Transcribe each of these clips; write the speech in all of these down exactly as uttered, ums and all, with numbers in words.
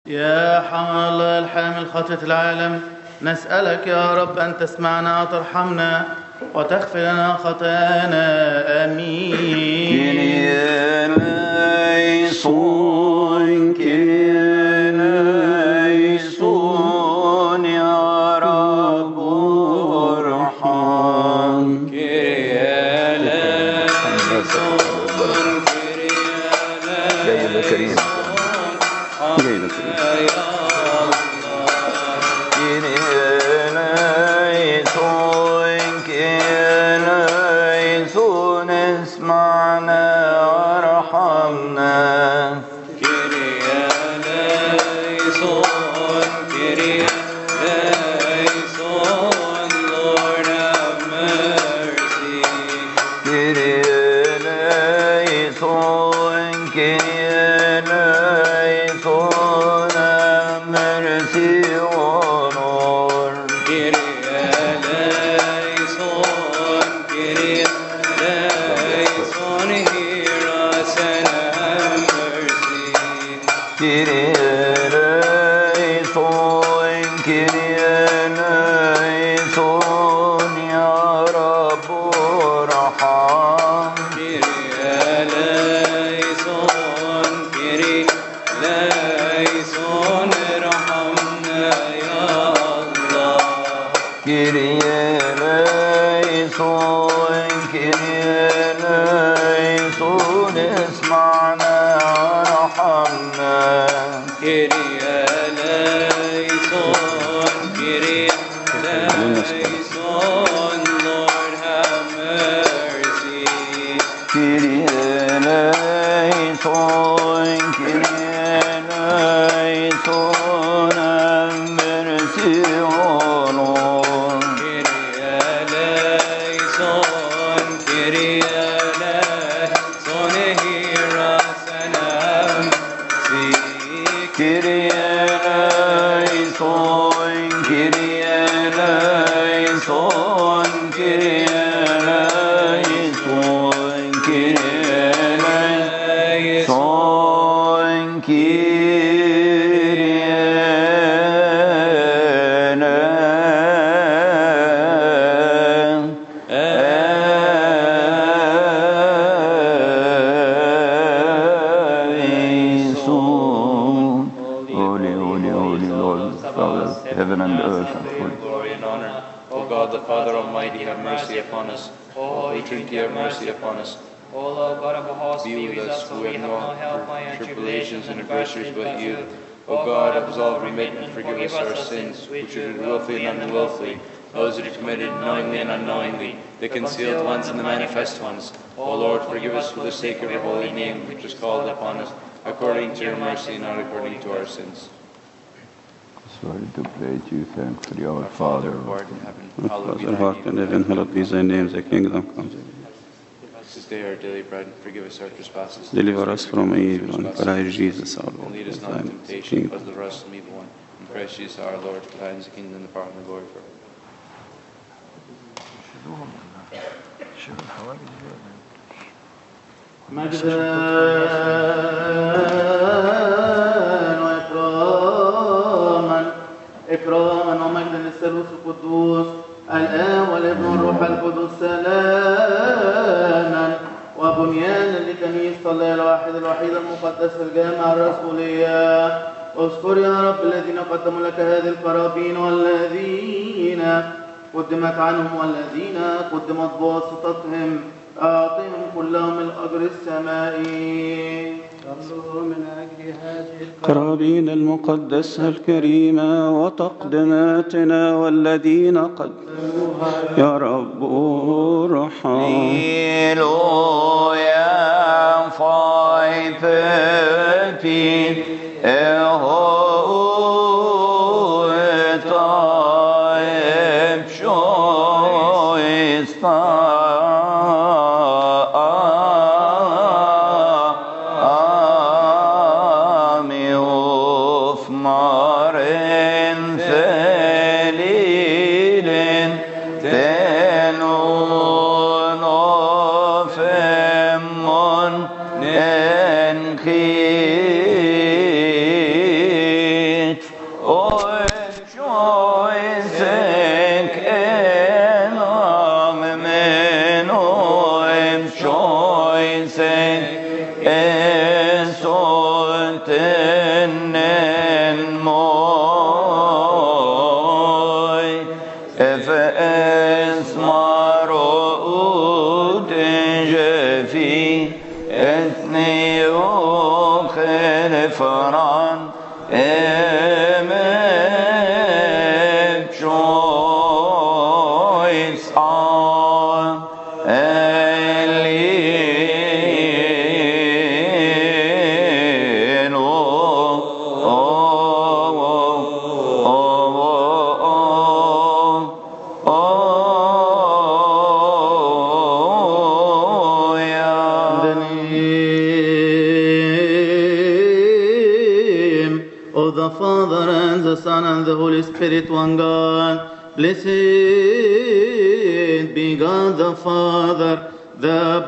يا حمل الله الحامل خطية العالم، نسألك يا رب أن تسمعنا وترحمنا وتغفر لنا خطايانا. آمين. كريليسون كريليسون يا رب ارحم. كريليسون جاي له كريم جاي له كريم. كريليسون كريليسون اسمعنا وارحمنا. كريليسون كريليسون Lord have mercy. كريليسون كريليسون mercy honor. كريليسون كريليسون hear us and have mercy. كريليسون كريليسون يا رب ارحم. كريليسون كريليسون ارحمنا يا الله. كريليسون كريليسون اسمعنا وارحمنا. كريليسون كريليسون Lord have mercy. كريليسون كريليسون mercy honor. كريليسون كريليسون hear us and have mercy. كريليسون كريليسون كريليسون كريليسون كريليسون. Holy, holy, holy Lord, Father of heaven and earth and full. Glory and honor. O God, the Father Almighty, have mercy upon us. O Holy Trinity, have mercy upon us. O Lord God of all Be with spirits, us so who we have have no no help by help, and tribulations and adversaries but you. O O God, absolve, remit, and forgive us our sins, which we did willfully and unwillfully, those that are committed knowingly and unknowingly, the concealed ones and the manifest ones. O Lord, forgive us for the sake of your holy name, which is called upon us, according to your mercy, not according to our sins. Sorry to pray to you, thankfully, our Our Father, Father. who art in heaven, Our hallowed be Father, thy heart in name. heaven, hallowed be thy name, thy kingdom come. This day our daily bread, and forgive us our trespasses. Deliver us from Forgive us evil, our and trespasses. Christ Jesus our Lord. And lead us For not thine into is the temptation, kingdom. but deliver us from evil one. And Christ Jesus our Lord, for thine is the kingdom, the power, and the glory forever. مجدا وإكراما إكراما ومجدا للثالوث القدوس الآب والابن والروح القدس سلاما وبنيانا لكنيسة الله الواحد الوحيد المقدس الجامع الرسولية. اذكر يا رب الذين قدموا لك هذه القرابين والذين قدمت عنهم والذين قدمت بواسطتهم، أعطهم كلهم الأجر السمائي. صلوا من أجل هذه قرابين المقدسة الكريمة وتقدماتنا والذين قدموها يا رب ارحم. Hallelujah, five fifteen, Spirit, one God, blessed be God the Father, the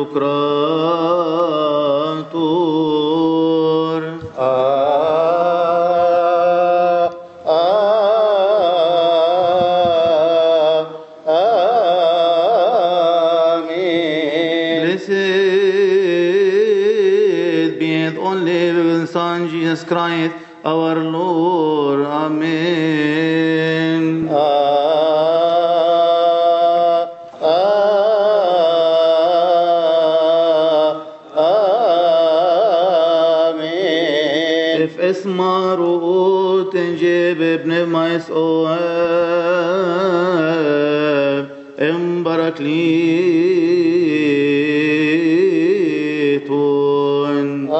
Pantocrator. Ah, ah, Amen. Blessed be the only living Son, Jesus Christ, our Lord. Amen. Ah, ah, Amen. If اسمارو تنجيب ابن ما يسواب امبارك ليتون.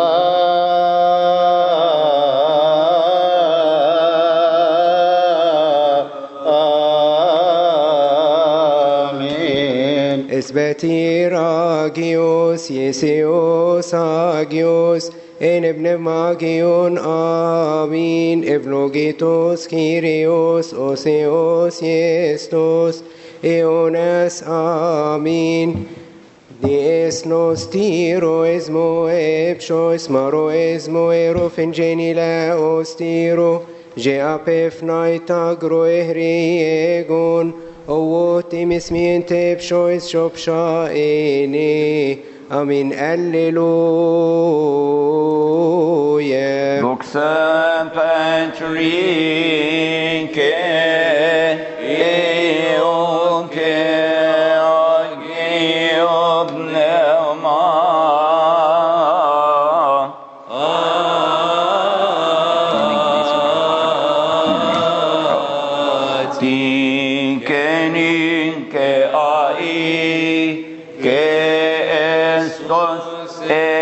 Esbetir agios, Yesios agios, en ebne magion, amin, evlogitos, Kyrios, oseos, Yestos, eones, amin. Dies nos tiro esmo epsho, esmaro esmo erofen genile ostiro, je apef naitagro ehriegon, Ovotim ismiente pshois shopsha ene. Amin. Alleluia. Voxem patrinke eonke agiob neuma. Ninke ai que estos